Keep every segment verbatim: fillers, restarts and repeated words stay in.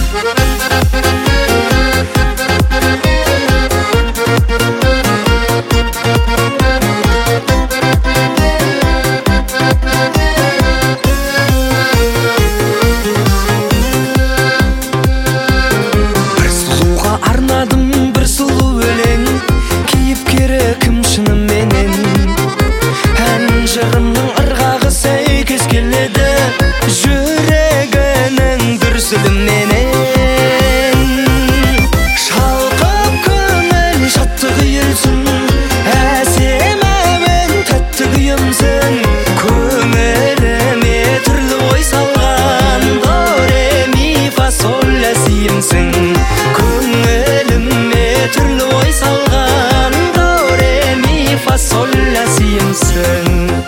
Жырымның ырғағы сәйкес келеді жүрегінің дүрсіліменен. Шалқып көңіл шаттық үйілсін, әсем әуен тәтті күйімсің. Көңіліме түрлі ой салған до ре ми фа соль ля симсің. Көңіліме түрлі ой салған до ре ми фа соль ля симсің.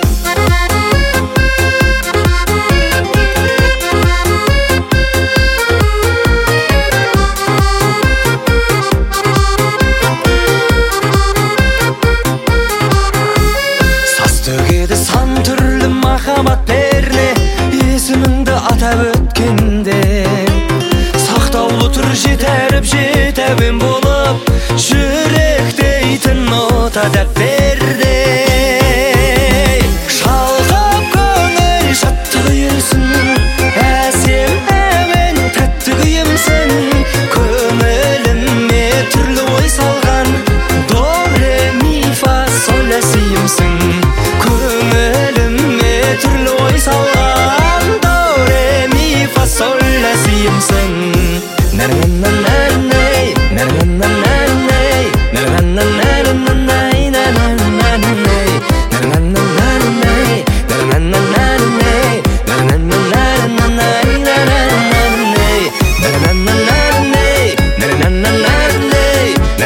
Сан түрлі махаббат перне есіміңді атап өткенде, сақтаулы тұр жетәріп жетәуен болып жүректейтін нота дәп берде. Шалқып көңіл шаттық үйілсін, әсем әуен тәтті күйімсің. Көңіліме түрлі ой салған до ре ми фа соль ля симсің. Көңіліме түрлі ой салған до ре ми фа соль ля симсің. Нәр-нә-нә-нә-нәй, нәр-нә-нә-нә-нәй, нәр-нә-нә-нә-нәй, нәр-нә-нә-нә-нәй, нәр-нә-нә-нә-нәй, нәр-нә-нә-нә-нәй, нәр-нә-нә-нә-нәй, нәр-нә-нә-нә-нәй, нәр-нә-нә-нә-нәй, нәр-нә-нә-нә-нәй,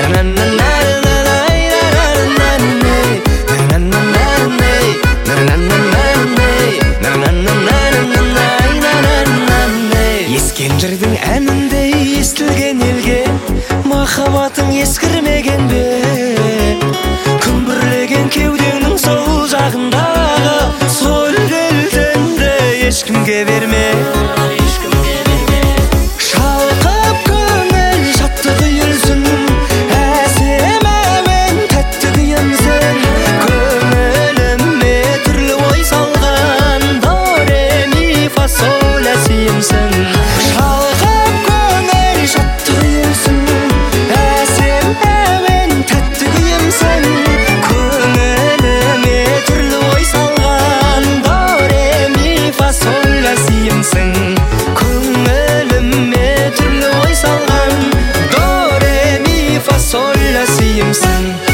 нәр-нә-нә-нә-нәй. Ескендірдің әніндей естілген елге махаббатың ескірмеген бе? Күмбірлеген кеудеңнің сол жағындағы сол белденді ешкімге берме. Шалқып көңіл шаттық үйілсін, әсем әуен тәтті күйімсің. Көңіліме түрлі ой салған до ре ми фа соль ля симсің. Шалқып көңіл шаттық үйілсін, әсем әуен тәтті күйімсің. Көңіліме түрлі ой салған до ре ми фа соль ля симсің. Көңіліме түрлі ой салған до ре ми фа соль ля симсің.